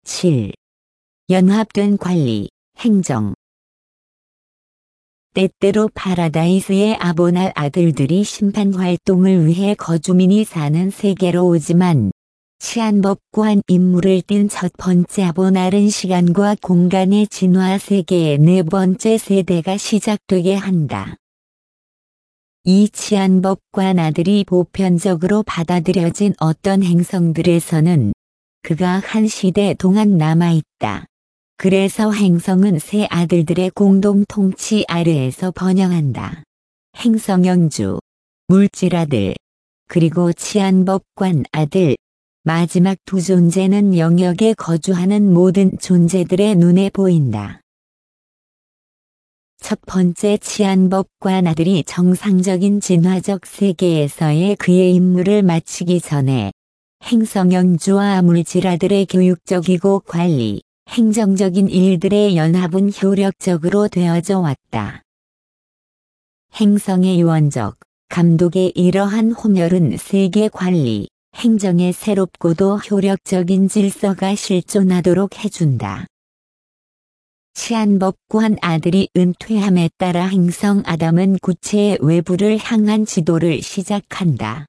7. 연합된 관리, 행정. 때때로 파라다이스의 아보날 아들들이 심판 활동을 위해 거주민이 사는 세계로 오지만 치안법관 임무를 띈 첫 번째 아보날은 시간과 공간의 진화 세계의 네 번째 세대가 시작되게 한다. 이 치안법관 아들이 보편적으로 받아들여진 어떤 행성들에서는 그가 한 시대 동안 남아있다. 그래서 행성은 세 아들들의 공동 통치 아래에서 번영한다. 행성영주, 물질아들, 그리고 치안법관 아들, 마지막 두 존재는 영역에 거주하는 모든 존재들의 눈에 보인다. 첫 번째 치안법관 아들이 정상적인 진화적 세계에서의 그의 임무를 마치기 전에 행성영주와 물질아들의 교육적이고 관리, 행정적인 일들의 연합은 효력적으로 되어져 왔다. 행성의 유언적, 감독의 이러한 호멸은 세계 관리, 행정의 새롭고도 효력적인 질서가 실존하도록 해준다. 치안법관 아들이 은퇴함에 따라 행성 아담은 구체의 외부를 향한 지도를 시작한다.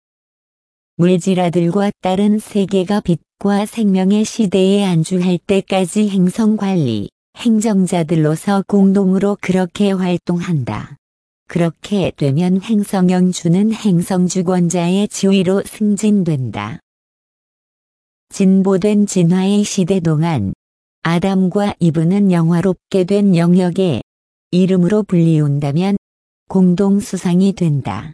물질아들과 딸은 세계가 빛과 생명의 시대에 안주할 때까지 행성 관리, 행정자들로서 공동으로 그렇게 활동한다. 그렇게 되면 행성영주는 행성주권자의 지위로 승진된다. 진보된 진화의 시대 동안 아담과 이브는 영화롭게 된 영역의 이름으로 불리운다면 공동수상이 된다.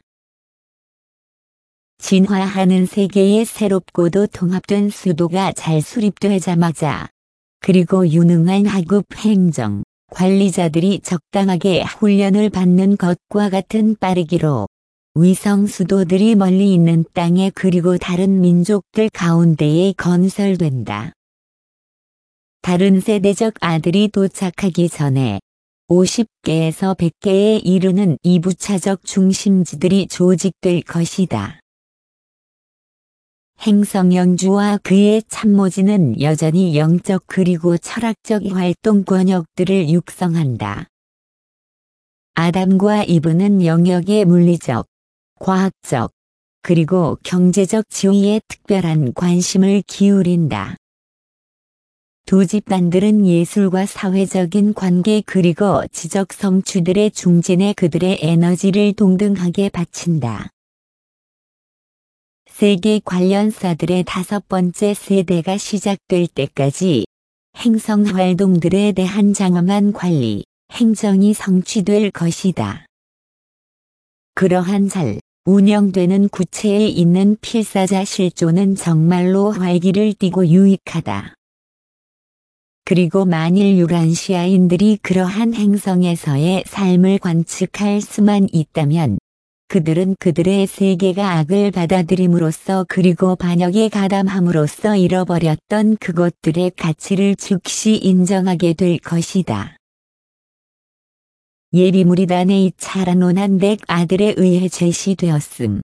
진화하는 세계의 새롭고도 통합된 수도가 잘 수립되자마자 그리고 유능한 하급 행정, 관리자들이 적당하게 훈련을 받는 것과 같은 빠르기로 위성 수도들이 멀리 있는 땅에 그리고 다른 민족들 가운데에 건설된다. 다른 세대적 아들이 도착하기 전에 50개에서 100개에 이르는 이부차적 중심지들이 조직될 것이다. 행성영주와 그의 참모진은 여전히 영적 그리고 철학적 활동 권역들을 육성한다. 아담과 이브는 영역의 물리적, 과학적, 그리고 경제적 지위에 특별한 관심을 기울인다. 두 집단들은 예술과 사회적인 관계 그리고 지적 성취들의 중진에 그들의 에너지를 동등하게 바친다. 세계 관련사들의 다섯 번째 세대가 시작될 때까지 행성 활동들에 대한 장엄한 관리, 행정이 성취될 것이다. 그러한 잘 운영되는 구체에 있는 필사자 실존은 정말로 활기를 띠고 유익하다. 그리고 만일 유란시아인들이 그러한 행성에서의 삶을 관측할 수만 있다면 그들은 그들의 세계가 악을 받아들임으로써 그리고 반역에 가담함으로써 잃어버렸던 그것들의 가치를 즉시 인정하게 될 것이다. 예비무리단의 차라논한 100 아들에 의해 제시되었음.